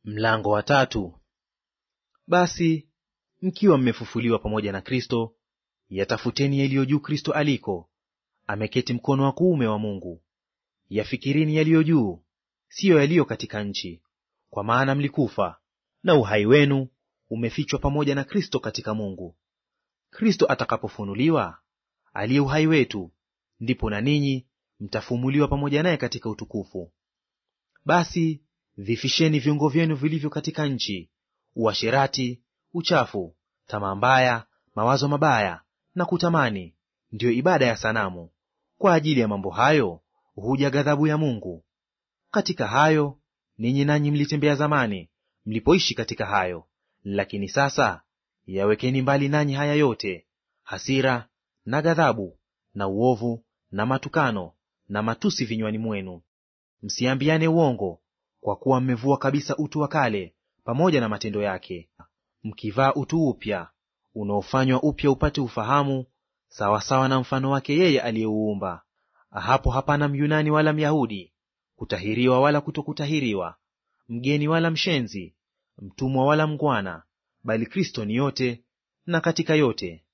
Mlango wa tatu. Basi mkiwa mmefufuliwa pamoja na Kristo, yatafuteni yaliyo juu Kristo aliko, ameketi mkono wa kuume wa Mungu. Yafikirini yaliyo juu, siyo yaliyo katika nchi, kwa maana mlikufa, na uhai wenu umefichwa pamoja na Kristo katika Mungu. Kristo atakapofunuliwa, aliye uhai wetu, ndipo na ninyi mtafumuliwa pamoja naye katika utukufu. Basi vifisheni viungo vyenu vilivyo katika nchi: uasherati, uchafu, tamaa mbaya, mawazo mabaya na kutamani, ndiyo ibada ya sanamu. Kwa ajili ya mambo hayo huja ghadhabu ya Mungu. Katika hayo ninyi nanyi mlitembea zamani, mlipoishi katika hayo. Lakini sasa yawekeni mbali nanyi haya yote: hasira na ghadhabu na uovu na matukano na matusi vinywani mwenu. Msiambiane uongo, kwa kuwa mmevua kabisa utu wa kale pamoja na matendo yake, mkivaa utu upya, unaofanywa upya upate ufahamu sawasawa na mfano wake yeye aliyeuumba. Hapo hapana Myunani wala Myahudi, kutahiriwa wala kutokutahiriwa, mgeni wala mshenzi, mtumwa wala mngwana, bali Kristo ni yote na katika yote.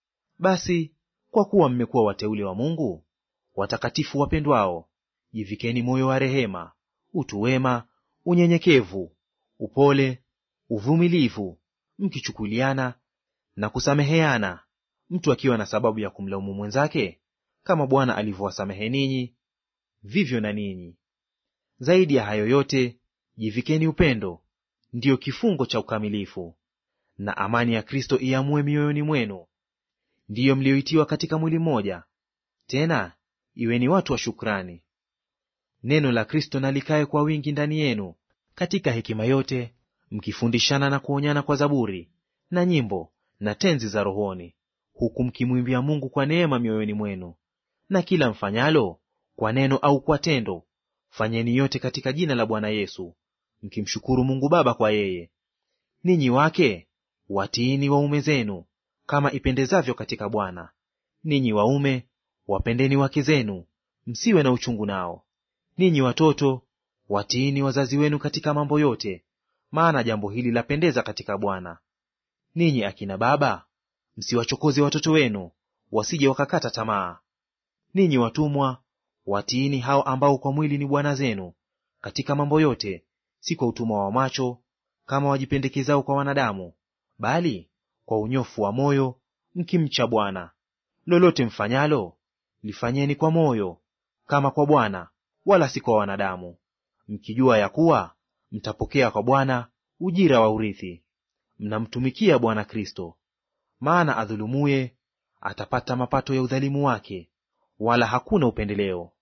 Basi kwa kuwa mmekuwa wateule wa Mungu, watakatifu wapendwao, jivikeni moyo wa rehema, utu wema, unyenyekevu, upole, uvumilivu, mkichukuliana na kusameheana, mtu akiwa na sababu ya kumlaumu mwenzake, kama Bwana alivyowasamehe ninyi, vivyo na ninyi. Zaidi ya hayo yote, jivikeni upendo, ndiyo kifungo cha ukamilifu. Na amani ya Kristo iamue mioyoni mwenu, ndiyo mlioitiwa katika mwili mmoja; tena iweni watu wa shukrani. Neno la Kristo na likae kwa wingi ndani yenu, katika hekima yote, mkifundishana na kuonyana kwa zaburi na nyimbo na tenzi za rohoni, huku mkimwimbia Mungu kwa neema mioyoni mwenu. Na kila mfanyalo, kwa neno au kwa tendo, fanyeni yote katika jina la Bwana Yesu, mkimshukuru Mungu Baba kwa yeye. Ninyi wake watiini waume zenu, kama ipendezavyo katika Bwana. Ninyi waume wapendeni wake zenu, msiwe na uchungu nao. Ninyi watoto watiini wazazi wenu katika mambo yote, maana jambo hili lapendeza katika Bwana. Ninyi akina baba, msiwachokoze watoto wenu, wasije wakakata tamaa. Ninyi watumwa watiini hao ambao kwa mwili ni bwana zenu, katika mambo yote, si kwa utumwa wa macho kama wajipendekezao kwa wanadamu, bali kwa unyofu wa moyo, mkimcha Bwana. Lolote mfanyalo, lifanyeni kwa moyo, kama kwa Bwana, wala si kwa wanadamu, mkijua ya kuwa mtapokea kwa Bwana ujira wa urithi. Mnamtumikia Bwana Kristo. Maana adhulumuye atapata mapato ya udhalimu wake, wala hakuna upendeleo.